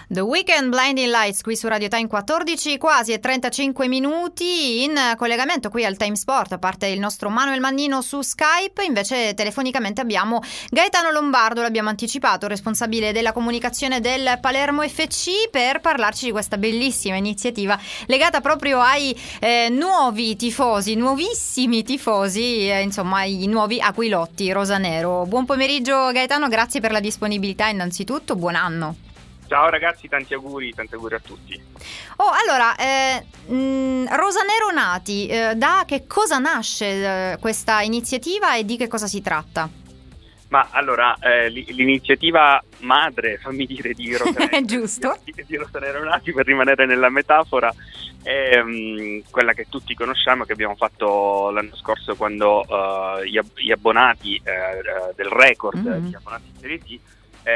The Weekend Blinding Lights qui su Radio Time 14, quasi e 35 minuti in collegamento qui al Time Sport, a parte il nostro Manuel Mannino su Skype. Invece telefonicamente abbiamo Gaetano Lombardo, l'abbiamo anticipato, responsabile della comunicazione del Palermo FC, per parlarci di questa bellissima iniziativa legata proprio ai nuovi tifosi, nuovissimi tifosi, insomma i nuovi aquilotti rosanero. Buon pomeriggio Gaetano, grazie per la disponibilità innanzitutto, buon anno. Ciao ragazzi, tanti auguri a tutti. Allora, Rosanero Nati, da che cosa nasce questa iniziativa e di che cosa si tratta? Ma allora, l'iniziativa madre, fammi dire, di Rosanero, giusto, di Rosanero Nati, per rimanere nella metafora, è quella che tutti conosciamo, che abbiamo fatto l'anno scorso quando gli abbonati del record di abbonati in Serie D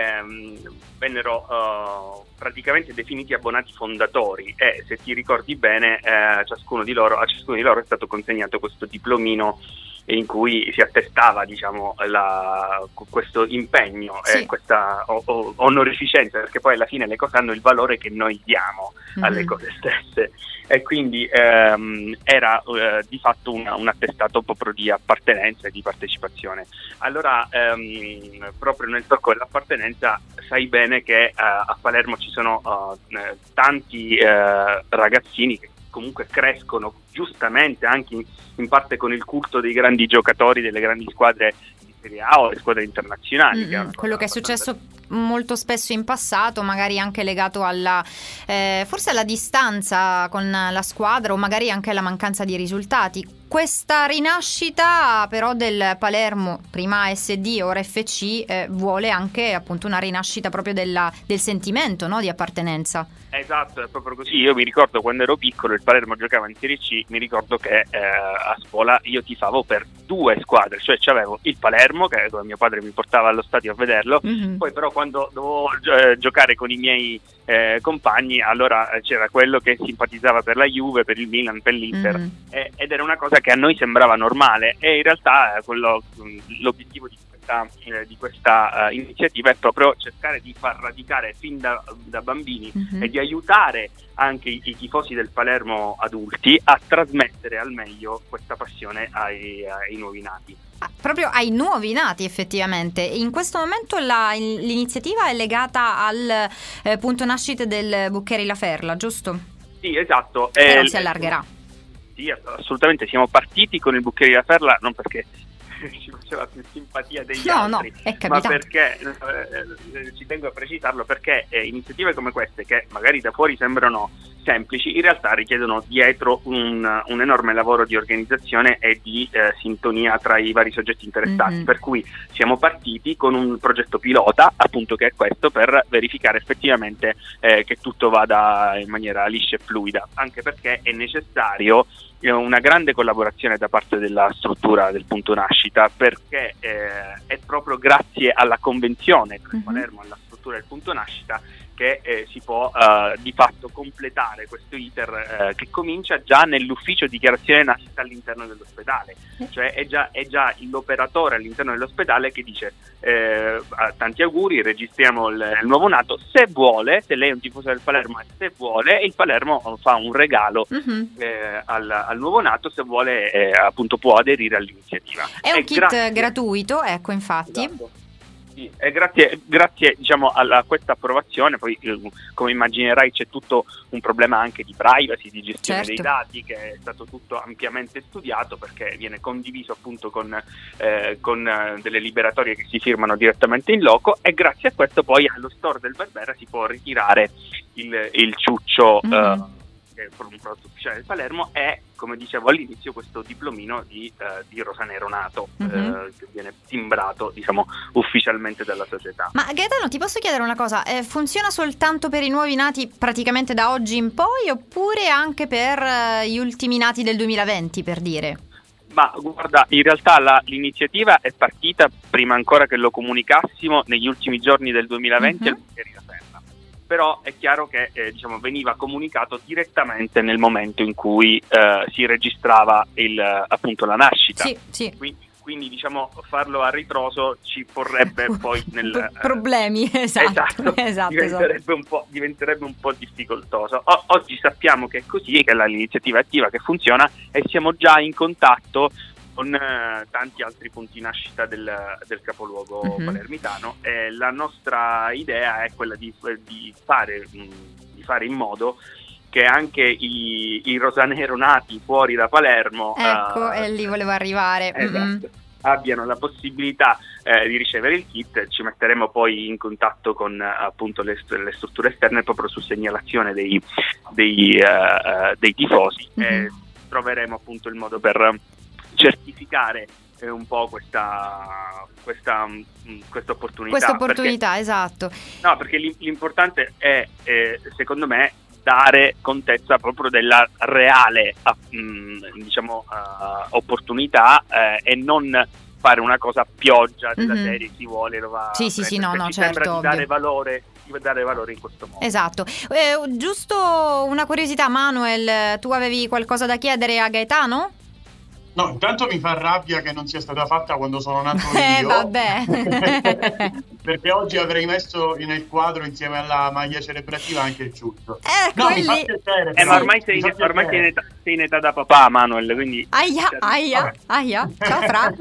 vennero praticamente definiti abbonati fondatori, e se ti ricordi bene a ciascuno di loro è stato consegnato questo diplomino in cui si attestava, diciamo, questo impegno, sì, e questa onorificenza, perché poi alla fine le cose hanno il valore che noi diamo alle cose stesse, e quindi era di fatto un attestato proprio di appartenenza e di partecipazione. Allora, proprio nel tocco dell'appartenenza, sai bene che a Palermo ci sono tanti ragazzini che comunque crescono giustamente anche in parte con il culto dei grandi giocatori delle grandi squadre di Serie A o le squadre internazionali. Quello che è successo molto spesso in passato, magari anche legato alla forse alla distanza con la squadra, o magari anche alla mancanza di risultati. Questa rinascita però del Palermo, prima SD ora FC, vuole anche appunto una rinascita proprio del sentimento, no? Di appartenenza. Esatto, è proprio così. Io mi ricordo quando ero piccolo, il Palermo giocava in Serie C, mi ricordo che a scuola io tifavo per due squadre, cioè c'avevo il Palermo, che mio padre mi portava allo stadio a vederlo, poi però quando dovevo giocare con i miei compagni, allora c'era quello che simpatizzava per la Juve, per il Milan, per l'Inter, ed era una cosa che a noi sembrava normale, e in realtà l'obiettivo di questa iniziativa è proprio cercare di far radicare fin da bambini e di aiutare anche i tifosi del Palermo adulti a trasmettere al meglio questa passione ai nuovi nati. Proprio ai nuovi nati, effettivamente. In questo momento l'iniziativa è legata al punto nascita del Buccheri La Ferla, giusto? Sì, esatto. Però si allargherà. Sì, assolutamente. Siamo partiti con il Buccheri La Ferla non perché ci faceva più simpatia degli altri, è ma perché ci tengo a precisarlo, perché iniziative come queste, che magari da fuori sembrano semplici, in realtà richiedono dietro un enorme lavoro di organizzazione e di sintonia tra i vari soggetti interessati, per cui siamo partiti con un progetto pilota, appunto, che è questo, per verificare effettivamente che tutto vada in maniera liscia e fluida, anche perché è necessario una grande collaborazione da parte della struttura del punto nascita, perché è proprio grazie alla convenzione tra Palermo e la struttura del punto nascita che si può di fatto completare questo iter che comincia già nell'ufficio dichiarazione nascita all'interno dell'ospedale, cioè è già l'operatore all'interno dell'ospedale che dice tanti auguri, registriamo il nuovo nato, se vuole, se lei è un tifoso del Palermo e se vuole, il Palermo fa un regalo al nuovo nato, se vuole appunto può aderire all'iniziativa. È un kit gratuito, ecco, infatti. Esatto. Sì, e grazie diciamo a questa approvazione, poi come immaginerai c'è tutto un problema anche di privacy, di gestione dei dati, che è stato tutto ampiamente studiato, perché viene condiviso appunto con delle liberatorie che si firmano direttamente in loco, e grazie a questo poi allo store del Barbera si può ritirare il ciuccio che è un prodotto ufficiale del Palermo, e come dicevo all'inizio questo diplomino di Rosanero nato che viene timbrato, diciamo, ufficialmente dalla società. Ma Gaetano, ti posso chiedere una cosa, funziona soltanto per i nuovi nati praticamente da oggi in poi, oppure anche per gli ultimi nati del 2020, per dire? Ma guarda, in realtà l'iniziativa è partita prima ancora che lo comunicassimo, negli ultimi giorni del 2020 al Buccheri La Ferla. Però è chiaro che veniva comunicato direttamente nel momento in cui si registrava appunto la nascita. Sì. quindi diciamo farlo a ritroso ci porrebbe poi problemi. Esatto. Diventerebbe un po' difficoltoso. Oggi sappiamo che è così, che è l'iniziativa attiva che funziona, e siamo già in contatto con tanti altri punti nascita del capoluogo palermitano. La nostra idea è quella di fare in modo che anche i rosanero nati fuori da Palermo, ecco, e lì volevo arrivare, esatto, abbiano la possibilità di ricevere il kit. Ci metteremo poi in contatto con appunto le strutture esterne proprio su segnalazione dei tifosi, e troveremo appunto il modo per certificare un po' questa opportunità. Questa opportunità, esatto. No, perché l'importante è, secondo me, dare contezza proprio della reale opportunità, e non fare una cosa a pioggia della serie, chi vuole lo va sì, no, certo, sembra di dare valore in questo modo. Esatto. Giusto una curiosità, Manuel, tu avevi qualcosa da chiedere a Gaetano? No, intanto mi fa rabbia che non sia stata fatta quando sono nato io. Vabbè. Perché oggi avrei messo nel quadro insieme alla maglia celebrativa anche il ciuccio. No, mi fa piacere. Ma ormai sei in età da papà, Manuel, quindi... Aia. Ciao Fra.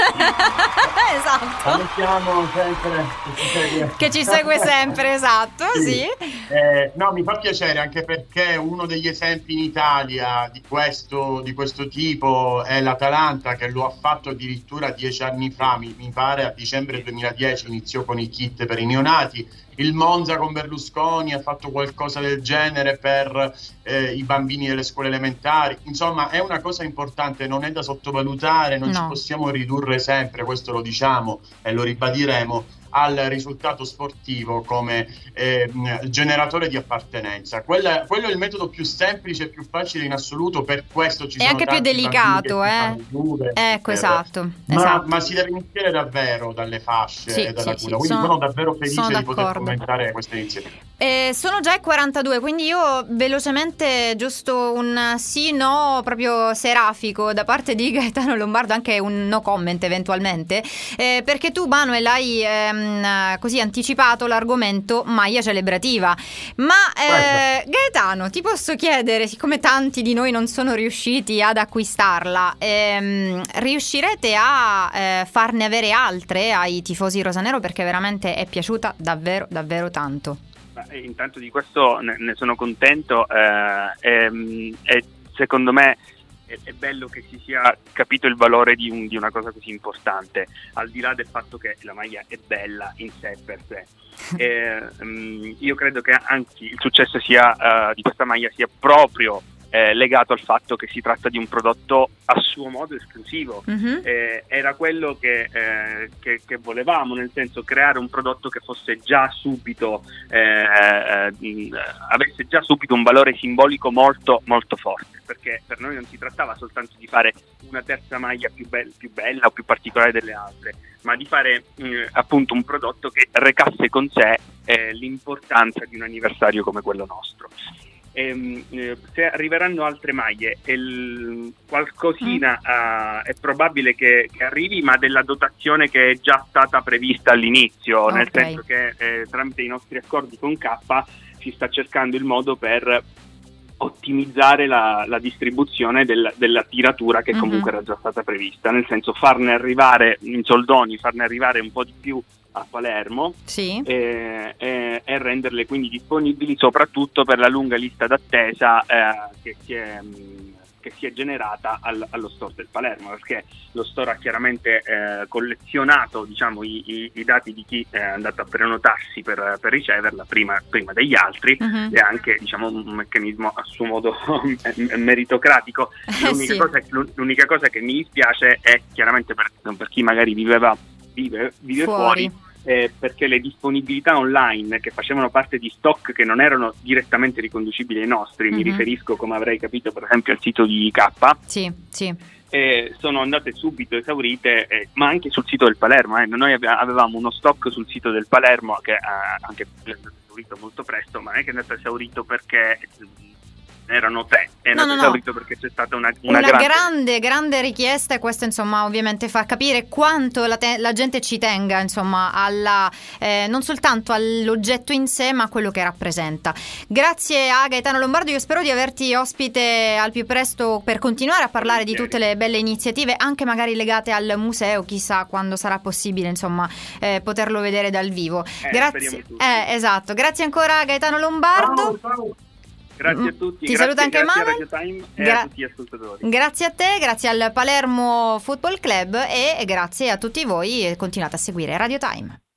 Esatto. Salutiamo sempre che ci segue sempre, esatto, sì. No, mi fa piacere anche perché uno degli esempi in Italia di questo tipo è l'Atalanta, che lo ha fatto addirittura 10 anni fa, mi pare a dicembre 2010 iniziò con i kit per i neonati. Il Monza con Berlusconi ha fatto qualcosa del genere per i bambini delle scuole elementari. Insomma, è una cosa importante, non è da sottovalutare, non ci possiamo ridurre sempre, questo lo diciamo e lo ribadiremo, al risultato sportivo come generatore di appartenenza. Quello è il metodo più semplice e più facile in assoluto, per questo ci sono anche più delicato, ecco, esatto. Ma si deve iniziare davvero dalle fasce e dalla cura, quindi sono davvero felice di poter commentare questa iniziativa. Sono già 42, quindi io velocemente giusto un sì no proprio serafico da parte di Gaetano Lombardo, anche un no comment eventualmente, perché tu, Manuel, hai così anticipato l'argomento maglia celebrativa, ma Gaetano, ti posso chiedere, siccome tanti di noi non sono riusciti ad acquistarla, riuscirete a farne avere altre ai tifosi rosanero, perché veramente è piaciuta davvero davvero tanto? Intanto di questo ne sono contento, e secondo me è bello che si sia capito il valore di una cosa così importante, al di là del fatto che la maglia è bella in sé per sé. Io credo che anche il successo di questa maglia sia proprio legato al fatto che si tratta di un prodotto a suo modo esclusivo. Era quello che volevamo, nel senso, creare un prodotto che fosse già subito avesse già subito un valore simbolico molto molto forte, perché per noi non si trattava soltanto di fare una terza maglia più bella o più particolare delle altre, ma di fare appunto un prodotto che recasse con sé l'importanza di un anniversario come quello nostro. Se arriveranno altre maglie, qualcosina è probabile che arrivi, ma della dotazione che è già stata prevista all'inizio, nel senso che tramite i nostri accordi con K si sta cercando il modo per ottimizzare la distribuzione della tiratura che comunque era già stata prevista, nel senso farne arrivare in soldoni, farne arrivare un po' di più a Palermo, e renderle quindi disponibili soprattutto per la lunga lista d'attesa che si è generata allo store del Palermo, perché lo store ha chiaramente collezionato, diciamo, i dati di chi è andato a prenotarsi per riceverla prima degli altri, e anche, diciamo, un meccanismo a suo modo meritocratico. L'unica cosa che mi dispiace è chiaramente per chi magari vive fuori, perché le disponibilità online che facevano parte di stock che non erano direttamente riconducibili ai nostri, mi riferisco, come avrei capito, per esempio al sito di K, sono andate subito esaurite, ma anche sul sito del Palermo. Noi avevamo uno stock sul sito del Palermo che anche è andato esaurito molto presto, ma non è che è andato esaurito perché erano 3. È No, nato no. esaurito perché c'è stata una grande richiesta, e questo insomma ovviamente fa capire quanto la gente ci tenga insomma non soltanto all'oggetto in sé, ma a quello che rappresenta. Grazie a Gaetano Lombardo, io spero di averti ospite al più presto per continuare a parlare di tutte le belle iniziative, anche magari legate al museo, chissà quando sarà possibile insomma poterlo vedere dal vivo. Grazie. Esatto, grazie ancora Gaetano Lombardo. Ciao. Grazie a tutti. Ti saluta anche grazie Manuel. a Radio Time e a tutti gli ascoltatori. Grazie a te, grazie al Palermo Football Club e grazie a tutti voi, e continuate a seguire Radio Time.